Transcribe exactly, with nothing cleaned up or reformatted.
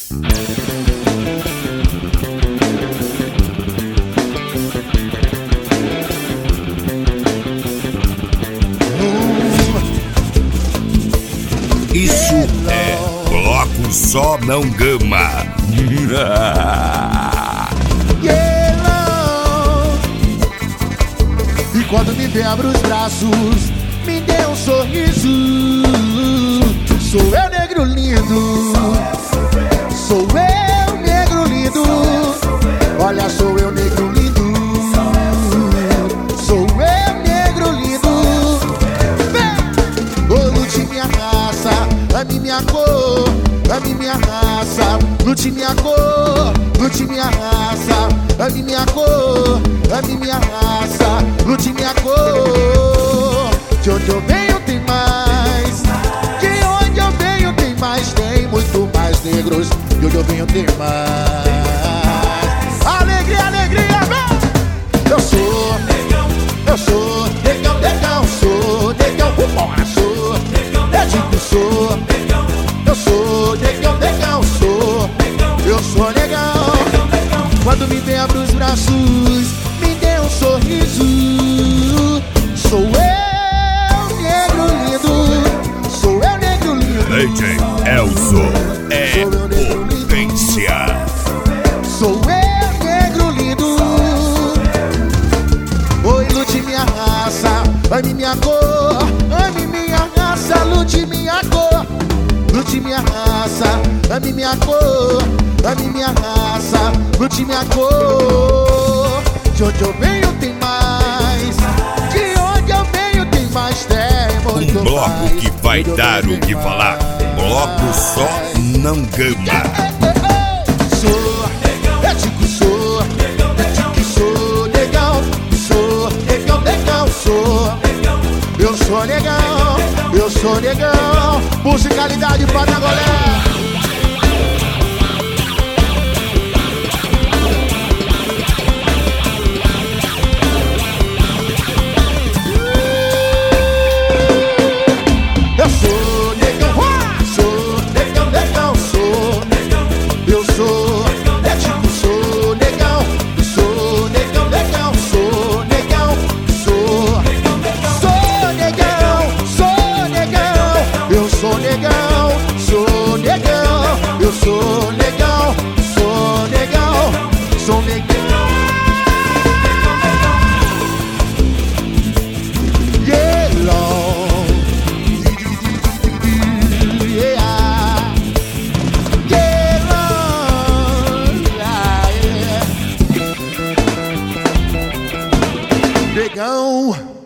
Isso é bloco só não gama. E quando me vê, abre os braços, me dê um sorriso. Sou eu, negro lindo. Sou eu, negro lindo. Olha, sou eu, negro lindo. Sou eu, negro lindo. Vem! Ô, lute minha raça, ame minha cor, ame minha raça. Lute minha cor, lute minha raça. Ame minha cor, ame minha raça. Lute minha cor. De onde eu venho tem mais. De onde eu venho tem mais. Tem muito mais negros. De onde eu venho tem mais. Alegria, alegria, vem! Eu sou negão, eu sou negão, negão, sou negão, vambora, sou é tipo sou negão, eu sou negão, negão, sou eu sou negão. Quando me vê, abre os braços, me dê um sorriso. Sou eu, negro lindo. Sou eu, negro lindo. D J Elzo é potência. Sou eu, negro lindo. Oi, lute minha raça, ame minha cor, ame minha raça, lute minha cor. Lute minha raça, ame minha cor, ame minha raça, lute minha cor. De onde eu venho tem mais. De onde eu venho tem mais. Tem muito Um bloco mais. que vai dar o que falar. Bloco só não gama. Sou, eu digo sou, eu digo sou negão, sou negão, negão, sou. Eu sou negão, eu sou negão. Musicalidade para a galera. Eu sou negão, sou negão, negão, sou. Eu sou, é tipo sou negão, sou negão, negão, sou negão, sou. Sou negão, sou negão, eu sou negão, sou negão, eu sou negão, sou negão, sou negão. Yellow, yeah, yellow, yeah, yeah. Negão.